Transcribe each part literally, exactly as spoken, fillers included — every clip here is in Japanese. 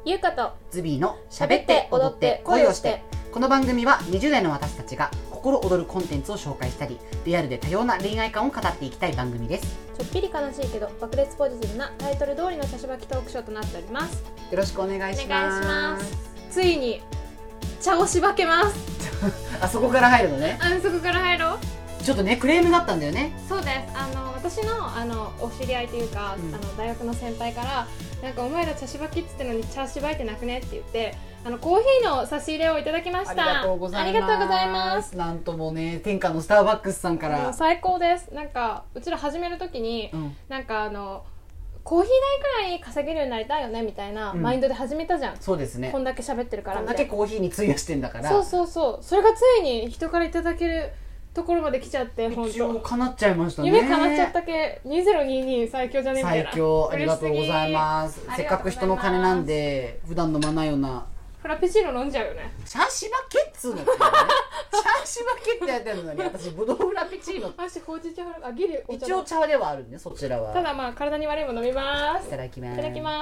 ゆうかとズビーの喋って踊って恋をして。 この番組はにじゅう代の私たちが心躍るコンテンツを紹介したり、リアルで多様な恋愛観を語っていきたい番組です。 ちょっぴり悲しいけど爆裂ポジティブなタイトル通りの茶芝きトークショーとなっております。 よろしくお願いします。 お願いします。ついに茶をしばけます。 あそこから入るのね。 あそこから入ろう。 ちょっとねクレームがあったんだよね。 そうです。あの私のあのお知り合いというか、うん、あの大学の先輩からなんかお前ら茶しばきっつってのに茶しばいてなくねって言って、あのコーヒーの差し入れをいただきました。 ありがとうございます。 ありがとうございます。 なんともね、天下のスターバックスさんから。 最高です。なんかうちら始めるときに、うん、なんかあのコーヒー代くらい稼げるようになりたいよねみたいなマインドで始めたじゃん、うん、 そうですね。 こんだけ喋ってるからこんだけコーヒーに費やしてんだから。 そうそうそう。それがついに人からいただけるところまで来ちゃって、本当一応叶っちゃいましたね。 夢叶っちゃったけ。にせんにじゅうに最強じゃねみたいな。 最強。ありがとうございます。せっかく人の金なんで普段飲まないようなフラペチーノ飲んじゃうよね。 茶しばけっつうのってね。茶しばけってやってるのに私ブドウフラペチーノ。 私ほうじ茶あギリ一応茶ではあるね、そちらは。 ただまあ体に悪いもの飲みます。 いただきます。 いただきます。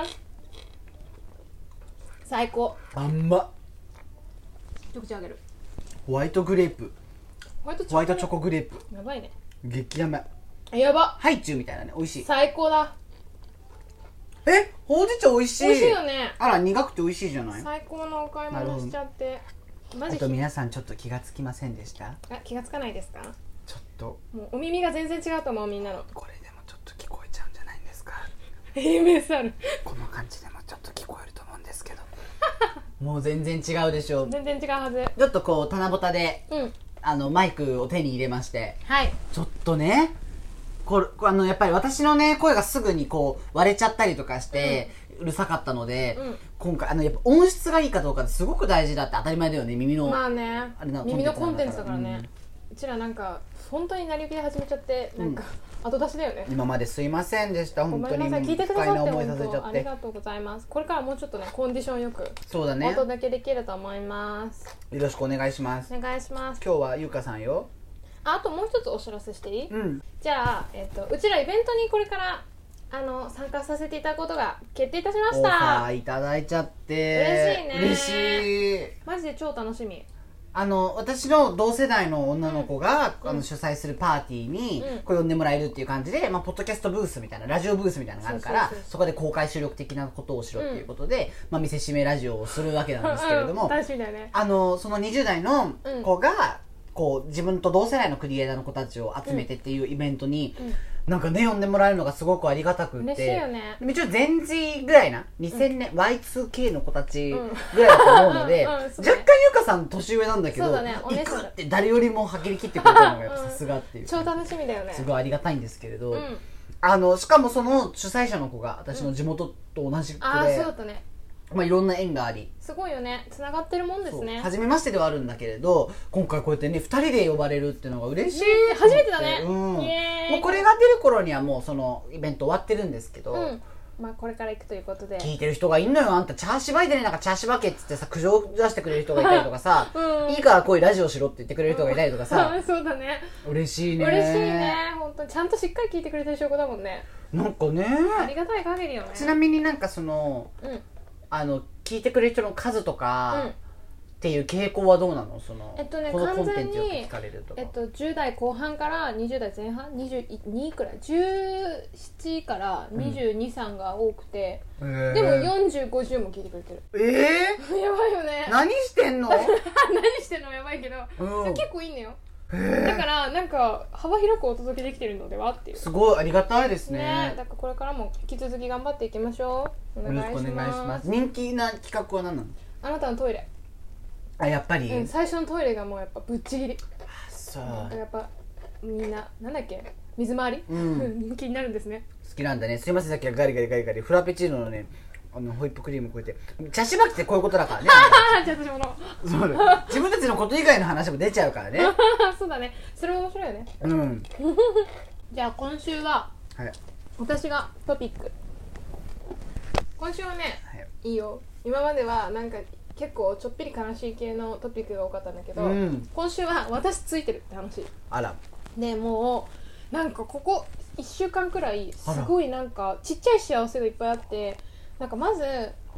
最高。 あんま。 一口あげる。 ホワイトグレープ。 ホワイトチョコ、 ホワイトチョコグレープ。 やばいね。 激やばい。 やば。 ハイチュウみたいなね、美味しい。 最高だ。 え、ほうじ茶美味しい。 美味しいよね。 あら、苦くて美味しいじゃない。 最高のお買い物しちゃって。 マジ。あと皆さんちょっと気がつきませんでした？ あ、気がつかないですか？ ちょっともうお耳が全然違うと思う、みんなの。 これでもちょっと聞こえちゃうんじゃないんですか？ エーエムエスアールこの感じでもちょっと聞こえると思うんですけどもう全然違うでしょ。 全然違うはず。 ちょっとこう棚ぼたで、うん、あのマイクを手に入れまして、 はい、 ちょっとねこれあのやっぱり私のね声がすぐにこう割れちゃったりとかして、うん、うるさかったので、うん、今回あのやっぱ音質がいいかどうかってすごく大事だって当たり前だよね。耳のまあね、あれな耳のコンテンツだからね、うん、うちらなんか本当に成り行きで始めちゃってなんか、うん、後出しだよね。 今まですいませんでした。本当に聞いてくださって本当ありがとうございます。これからもうちょっとねコンディションよくそうだねお届けできると思います。 よろしくお願いします。 お願いします。 今日はゆうかさんよ。 あともう一つお知らせしていい？ うん、 じゃあ、えっと、うちらイベントにこれからあの参加させていただくことが決定いたしました。 オファーいただいちゃって嬉しいね。 嬉しい。 マジで超楽しみ。 あの私の同世代の女の子が、うん、あの主催するパーティーに、うん、こう呼んでもらえるっていう感じで、まあ、ポッドキャストブースみたいなラジオブースみたいなのがあるから、そこで公開収録的なことをしろっていうことで、うん、まあ、見せしめラジオをするわけなんですけれども、 うん、楽しみだよね。 あのそのにじゅう代の子が、こう自分と同世代のクリエイターの子たちを集めてっていうイベントに、うん、なんかね呼んでもらえるのがすごくありがたくて、 嬉しいよね。 一応前次ぐらいなにせんねん、うん、ワイツーケー の子たちぐらいだと思うので、うんうんうん、若干ゆかさん年上なんだけど、 ね、 行くって誰よりもはっきり切ってくれたのがやっぱさすがっていう、 超楽しみだよね。 すごいありがたいんですけれど、 うん、 あのしかもその主催者の子が私の地元と同じ子で、うん、 あそうだったね。 まあ、いろんな縁がありすごいよね。つながってるもんですね。 初めましてではあるんだけれど、今回こうやってねふたりで呼ばれるっていうのが嬉しい、ね、 初めてだね、 うん、 イエーイ。 もうこれが出る頃にはもうそのイベント終わってるんですけど、 うん、まあ、これから行くということで聞いてる人がいんのよ。あんたチャーシバいでね、なんかチャーシバけっつってさ苦情出してくれる人がいたりとかさ、うん、いいから来いラジオしろって言ってくれる人がいたりとかさ、 うん、そうだね。 嬉しいね。 嬉しいね。本当にちゃんとしっかり聞いてくれてる証拠だもんね。 なんかねありがたい限りよね。 ちなみになんかその、うん、あの聞いてくれる人の数とか、うん、っていう傾向はどうなの？その、 えっとね、 このコンテンツよく聞かれるとか、 えっと、じゅう代後半からにじゅう代前半にじゅうにくらいじゅうななからにじゅうに、さんが多くて、うん、でもよんじゅう、ごじゅうも聞いてくれてる。 えー、 やばいよね。 何してんの？何してんのやばいけど、 うん、 結構いいんだよ。だからなんか幅広くお届けできてるのではっていう。 すごいありがたいですね。 ね、だからこれからも引き続き頑張っていきましょう。お願いします。 よろしくお願いします。人気な企画は何なの？ あなたのトイレ。 あ、やっぱり、 うん、最初のトイレがもうやっぱぶっちぎり。 あ、そうやっぱみんななんだっけ、水回り、うん、人気になるんですね。 好きなんだね。すいません、さっきはガリガリガリガリフラペチーノのねあのホイップクリームこうやって茶しばきってこういうことだからね。 じゃあ私ものそうだ、自分たちのこと以外の話も出ちゃうからね。 そうだね、それも面白いよね。 うん。 じゃあ今週は、はい、私がトピック。今週はね、はい、いいよ。今まではなんか結構ちょっぴり悲しい系のトピックが多かったんだけど、うん、今週は私ついてるって話。 あら。 でもうなんかここいっしゅうかんくらいすごいなんかちっちゃい幸せがいっぱいあって、なんかまず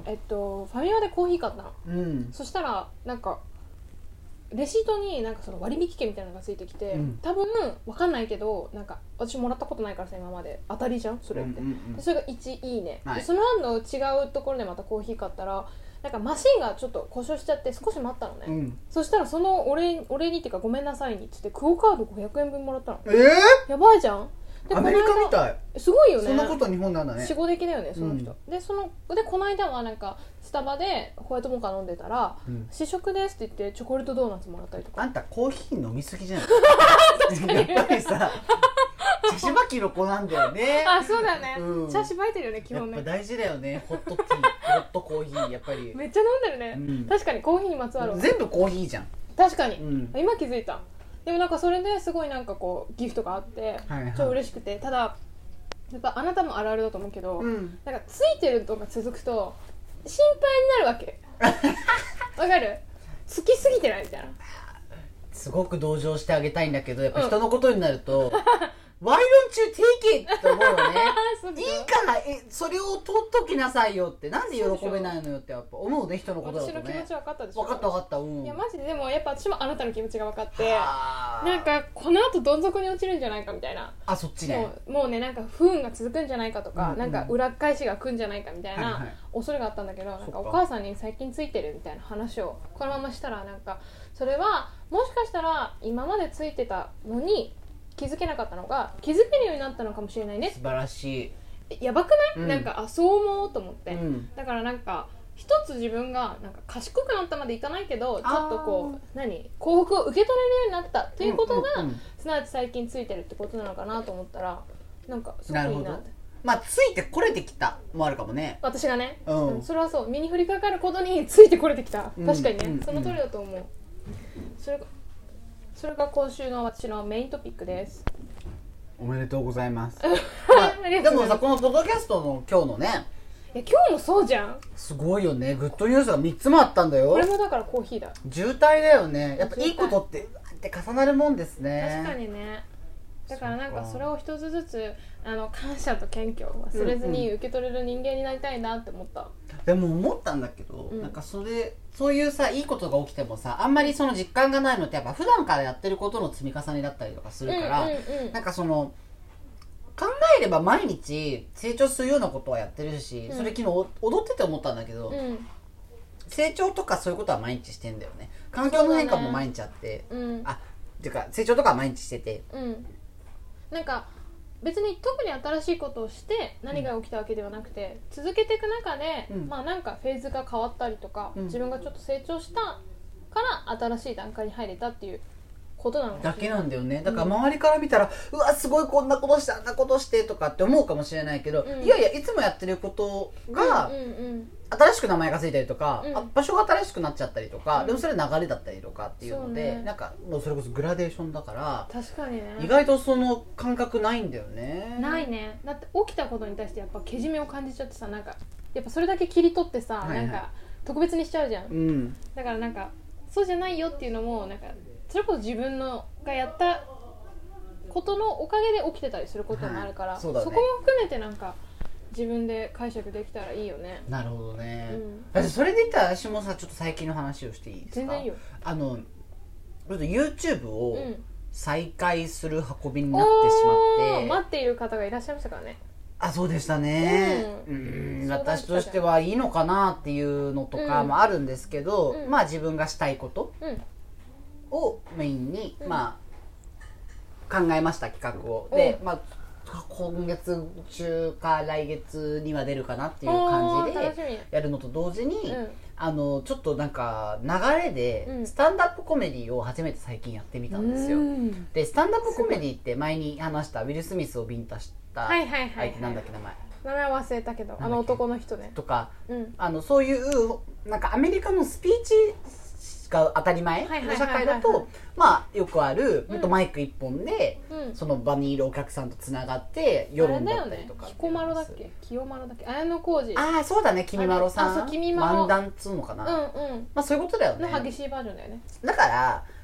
えっとファミマでコーヒー買ったの、うん、そしたらなんかレシートになんかその割引券みたいなのがついてきて、うん、多分わかんないけどなんか私もらったことないからさ今まで当たりじゃんそれって、うんうんうん、それがいちいいね、はい、でその後の違うところでまたコーヒー買ったらなんかマシンがちょっと故障しちゃって少し待ったのね、うん、そしたらそのお礼、お礼にっていうかごめんなさいにって言ってクオカードごひゃくえんぶんもらったの。えー、やばいじゃん。でアメリカみたい。 すごいよね。 そんなこと日本なんだね。 死後的だよねその人、うん、でそのでこの間はなんかスタバでホワイトモカ飲んでたら、うん、試食ですって言ってチョコレートドーナツもらったりとか。 あんたコーヒー飲みすぎじゃないやっぱりさ茶しばきの子なんだよね。 あ、そうだね、うん、茶しばいてるよね基本ね。 やっぱ大事だよね。ホットティーホットコーヒーやっぱりめっちゃ飲んでるね、うん、確かにコーヒーにまつわる全部コーヒーじゃん。 確かに、うん、今気づいた。でもなんかそれですごいなんかこうギフトがあって、はいはい、超嬉しくて。ただやっぱあなたもあるあるだと思うけど、うん、なんかついてるとか続くと心配になるわけわかる？つきすぎてないみたいな。 すごく同情してあげたいんだけどやっぱ人のことになると、うんWhy don't you take it? って思うよねいいからえそれを取っときなさいよってなんで喜べないのよってやっぱ思うね人のことだとね。 私の気持ち分かったでしょ。 分かった分かった、うん、 いやマジででもやっぱ私もあなたの気持ちが分かってなんかこの後どん底に落ちるんじゃないかみたいな。 あそっちね。 もう、もうねなんか不運が続くんじゃないかとか、うんうん、なんか裏返しが来るんじゃないかみたいな、はいはい、恐れがあったんだけどなんかお母さんに最近ついてるみたいな話をこのまましたらなんかそれはもしかしたら今までついてたのに気づけなかったのが気づけるようになったのかもしれないね。 素晴らしい。やばくない、うん、なんかあそう思おうと思って、うん、だからなんか一つ自分がなんか賢くなったまでいかないけどちょっとこう何幸福を受け取れるようになったということが、うんうんうん、すなわち最近ついてるってことなのかなと思ったらなんかすごくいいなって。 まあついてこれてきたもあるかもね。 私がね、うんうん、それはそう身に降りかかることについてこれてきた。確かにね、うんうんうん、その通りだと思う。それがそれが今週の私のメイントピックです。 おめでとうございます、まあ、でもさこのポッドキャストの今日のねいや今日もそうじゃん。 すごいよね。グッドニュースがみっつもあったんだよ。 これもだからコーヒーだ。 渋滞だよね。やっぱいいことってって重なるもんですね。 確かにね。だからなんかそれを一つずつあの感謝と謙虚を忘れずに受け取れる人間になりたいなって思った、 うんうん、でも思ったんだけど、うん、なんかそれそういうさいいことが起きてもさあんまりその実感がないのってやっぱ普段からやってることの積み重ねだったりとかするから、うんうんうん、なんかその考えれば毎日成長するようなことはやってるし、うん、それ昨日踊ってて思ったんだけど、うん、成長とかそういうことは毎日してんだよね。環境の変化も毎日あって、ねうん、あっていうか成長とかは毎日してて、うんなんか別に特に新しいことをして何が起きたわけではなくて、うん、続けていく中で、うん、まあなんかフェーズが変わったりとか、うん、自分がちょっと成長したから新しい段階に入れたっていうことなのだけなんだよね。だから周りから見たら、うん、うわすごいこんなことしてあんなことしてとかって思うかもしれないけど、うん、いやいやいつもやってることが、うんうんうん新しく名前がついたりとか、うん、場所が新しくなっちゃったりとか、うん、でもそれ流れだったりとかっていうので、ね、なんかもうそれこそグラデーションだから確かにね意外とその感覚ないんだよね。 ないね。だって起きたことに対してやっぱけじめを感じちゃってさなんかやっぱそれだけ切り取ってさ、はいはい、なんか特別にしちゃうじゃん、うん、だからなんかそうじゃないよっていうのもなんかそれこそ自分のがやったことのおかげで起きてたりすることもあるから、はい そ, ね、そこも含めてなんか自分で解釈できたらいいよね。 なるほどね、うん、だってそれで言ったら私もさちょっと最近の話をしていいですか。 全然いいよ。 あのちょっと YouTube を再開する運びになってしまって、 うん、待っている方がいらっしゃいましたからね。 あそうでしたね、うん、うん私としてはいいのかなっていうのとかもあるんですけど、うん、まあ自分がしたいことをメインに、うん、まあ考えました企画を、うん、でまあ今月中か来月には出るかなっていう感じでやるのと同時に、うん、あのちょっとなんか流れでスタンダップコメディを初めて最近やってみたんですよ、うん、でスタンダップコメディって前に話したウィル・スミスをビンタした相手なんだっけ名前名前忘れたけどあの男の人ねとか、うん、あのそういうなんかアメリカのスピーチが当たり前の社会だとまあよくあるほんとマイク一本で、うん、その場にいるお客さんとつながって世論だったりとか。 彦摩呂だっけ清丸だっけ綾小路。 ああそうだね君まろさん。 あそう君まろ。 漫談っつうのかな。 うんうん。 まあそういうことだよね。 の激しいバージョンだよね。 だから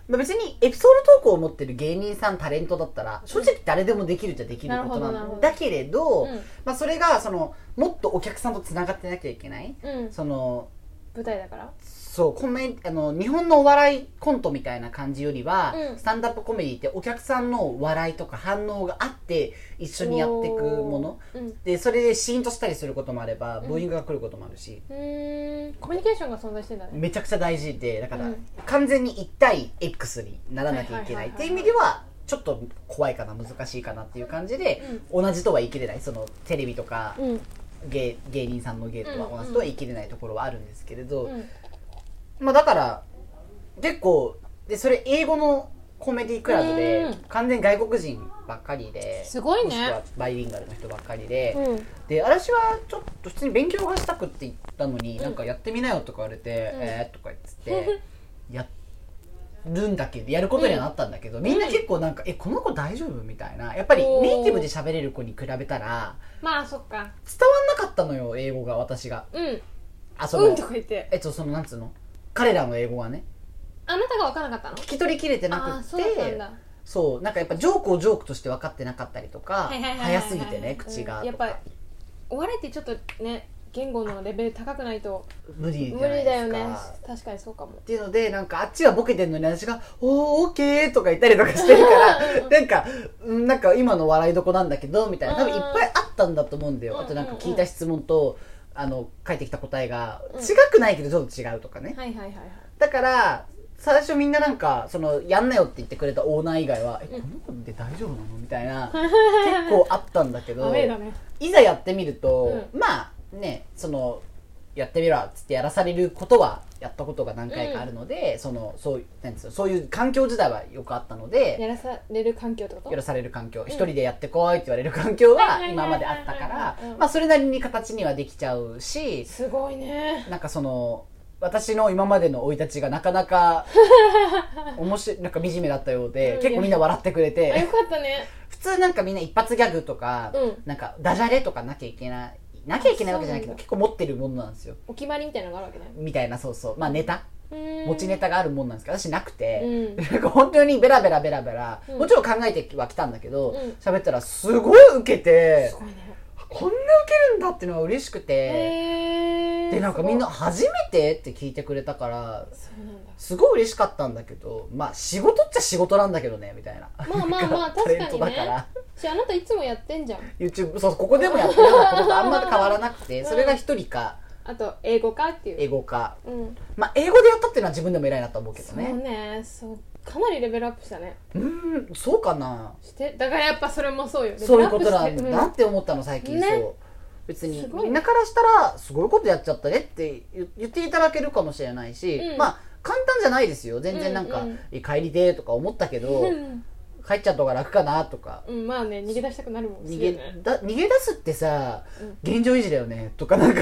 別にエピソードトークを持ってる芸人さんタレントだったら正直誰でもできるっちゃできることなんだけれど、うん、まあ、それがそのもっとお客さんとつながってなきゃいけない、うん、その舞台だからそうコメあの日本のお笑いコントみたいな感じよりは、うん、スタンダップコメディってお客さんの笑いとか反応があって一緒にやっていくもの、うん、でそれでシーンとしたりすることもあれば、うん、ブーイングが来ることもあるし、 うーんコミュニケーションが存在してんだね。 めちゃくちゃ大事でだから、うん、完全にいち対 X にならなきゃいけないっていう意味ではちょっと怖いかな難しいかなっていう感じで、うん、同じとは言い切れないそのテレビとか、うん、芸, 芸人さんの芸とは同じとは言い切れないところはあるんですけれど、うん、まあだから結構でそれ英語のコメディクラブで完全外国人ばっかりですごいね、 もしくはバイリンガルの人ばっかりで、うん、で私はちょっと普通に勉強がしたくって言ったのに、うん、なんかやってみなよとか言われて、うん、えーとか言ってやるんだけどやることにはなったんだけど、うん、みんな結構なんかえこの子大丈夫みたいなやっぱりネイティブで喋れる子に比べたらまあそっか伝わんなかったのよ英語が私がうんあそのうんとか言ってえっとそのなんつうの彼らの英語がねあなたが分からなかったの聞き取りきれてなくってそうだったんだそうなんかやっぱジョークをジョークとして分かってなかったりとか早すぎてね口が、 うん、やっぱお笑いってちょっとね言語のレベル高くないと無理じゃ無ないですか。 理だよね確かにそうかもっていうのでなんかあっちはボケてんのに私がおーオーケーとか言ったりとかしてるからなんかなんか今の笑いどこなんだけどみたいな多分いっぱいあったんだと思うんだよ。あとなんか聞いた質問とあの返ってきた答えが違くないけどちょっと違うとかね、 うん、はいはいはいはいだから最初みんななんかそのやんなよって言ってくれたオーナー以外は、うん、えこの子で大丈夫なのみたいな結構あったんだけどだ、ね、 いざやってみると、うん、まあねそのやってみろっつってやらされることはやったことが何回かあるので、うん、そのそうなんですよそういう環境自体はよくあったのでやらされる環境ってことやらされる環境、うん、一人でやってこいって言われる環境は今まであったからまあそれなりに形にはできちゃうしすごいねなんかその私の今までの生い立ちがなかなか面白いなんか惨めだったようで、うん、結構みんな笑ってくれてよかったね普通なんかみんな一発ギャグとか、うん、なんかダジャレとかなきゃいけないなきゃいけないわけじゃないけど結構持ってるものなんですよお決まりみたいなのがあるわけねみたいなそうそうまあネタ持ちネタがあるもんなんですけど私なくて、うん、なんか本当にベラベラベラベラ、うん、もちろん考えてはきたんだけど喋、うん、ったらすごいウケてすごいねこんなウケるんだっていうのが嬉しくてでなんかみんな初めてって聞いてくれたからすごい嬉しかったんだけどまあ仕事っちゃ仕事なんだけどねみたいなまあまあまあ確かにねしあなたいつもやってんじゃん YouTube そうここでもやってるようなこととあんま変わらなくてそれが一人かあと英語かっていう英語か、うん、まあ英語でやったっていうのは自分でも偉いなと思うけどねそうねそうかなりレベルアップしたねうんそうかなしてだからやっぱそれもそうよそういうことなんだなって思ったの最近、ね、そう別にみんなからしたらすごいことやっちゃったねって言っていただけるかもしれないし、うん、まあ簡単じゃないですよ全然なんか、うんうん、帰りでとか思ったけど、うん、帰っちゃった方が楽かなとか、 うん、まあね逃げ出したくなるもん逃げだ逃げ出すってさ、うん、現状維持だよねとかなんか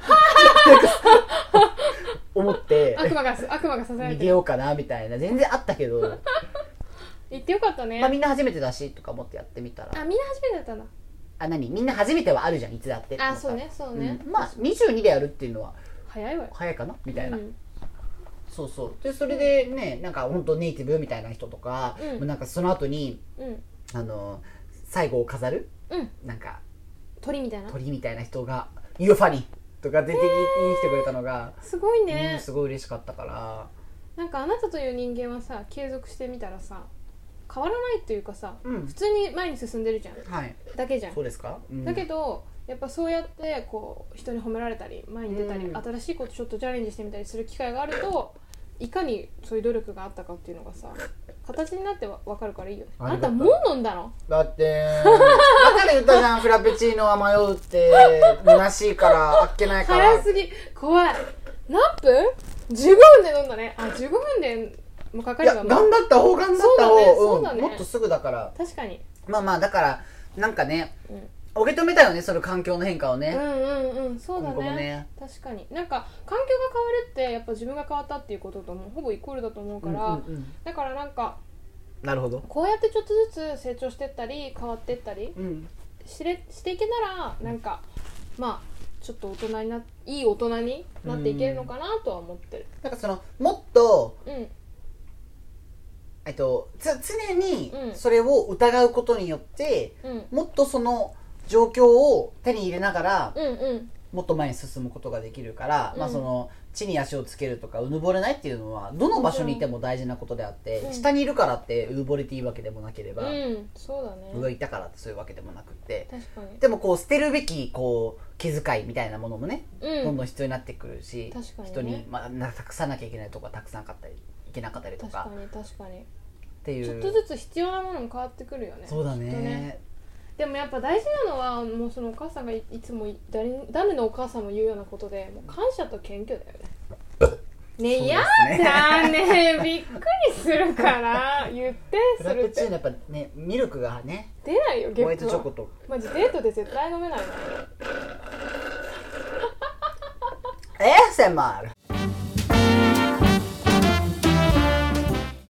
思って悪魔が悪魔がさせられて逃げようかなみたいな全然あったけど言ってよかったね、 まあ、みんな初めてだしとか思ってやってみたらあみんな初めてだったんだあ何みんな初めてはあるじゃんいつだってあそうねそうね、 うん、まあにじゅうにでやるっていうのは早いわよ早いかなみたいな、うん、そうそうでそれでねなんか本当ネイティブみたいな人とか、うん、なんかその後に、うん、あの最後を飾る、うん、なんか鳥みたいな鳥みたいな人が「You're funny」とか出てきてくれたのがすごいね、 うん、すごい嬉しかったからなんかあなたという人間はさ継続してみたらさ変わらないっていうかさ、うん、普通に前に進んでるじゃん、はい、だけじゃんそうですか、うん、 だけどやっぱそうやってこう人に褒められたり前に出たり、うん、新しいことちょっとチャレンジしてみたりする機会があるといかにそういう努力があったかっていうのがさ形になって分かるからいいよね。あんたもう飲んだのだってだから言ったじゃんフラペチーノは迷うって虚しいからあっけないから早すぎ怖い何分 ?じゅうご 分で飲んだねあじゅうごふんでもうかかりは頑張った方頑張った方、ねそうだね、もっとすぐだから確かにまあまあだからなんかね、うん、受け止めたよねその環境の変化をねうんうんうんそうだ ね, ね確かになんか環境が変わるってやっぱ自分が変わったっていうことともほぼイコールだと思うから、うんうんうん、だからなんかなるほどこうやってちょっとずつ成長してったり変わってったり、うん、し, れしていけたらなんかまあちょっと大人にないい大人になっていけるのかなとは思ってる、 うん、なんかそのもっと、うんえっと、つ常にそれを疑うことによって、うん、もっとその状況を手に入れながら、うんうん、もっと前に進むことができるから、うん、まあその地に足をつけるとかうぬぼれないっていうのはどの場所にいても大事なことであって、うん、下にいるからってうぬぼれていいわけでもなければ、 うん、そうだね、 上いたからってそういうわけでもなくって、 確かに。 でもこう捨てるべきこう気遣いみたいなものもね、うん、どんどん必要になってくるし、 確かにね、 人に、まあ、託さなきゃいけないとかたくさん買ったりいけなかったりとか、 確かに確かにっていう、 ちょっとずつ必要なものも変わってくるよね。 そうだ ね, ね。でもやっぱ大事なのはもうそのお母さんが い, いつも誰誰のお母さんも言うようなことで、もう感謝と謙虚だよね。ねえ、やだね、びっくりするから言ってするって。フラペチーノやっぱね、ミルクがね出ないよ、ゲップは。 ホワイトチョコとマジデートで絶対飲めないの。 エーエスエムアール